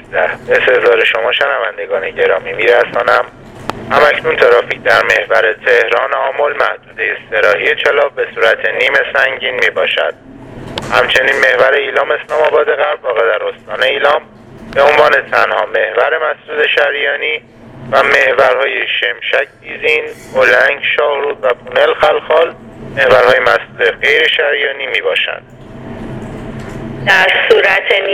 به سزار شما شنوندگان گرامی میرسانم همکنون ترافیک در محور تهران آمل محدوده اصطلاحی چالاب به صورت نیمه سنگین می باشد. همچنین محور ایلام اسلام آباد غرب واقع در استان ایلام به عنوان تنها محور مسدود شریانی و محورهای شمشک دیزین، بلنگ، شاهرود و پونل خلخال محورهای مسدود غیر شریانی می باشند. در صورت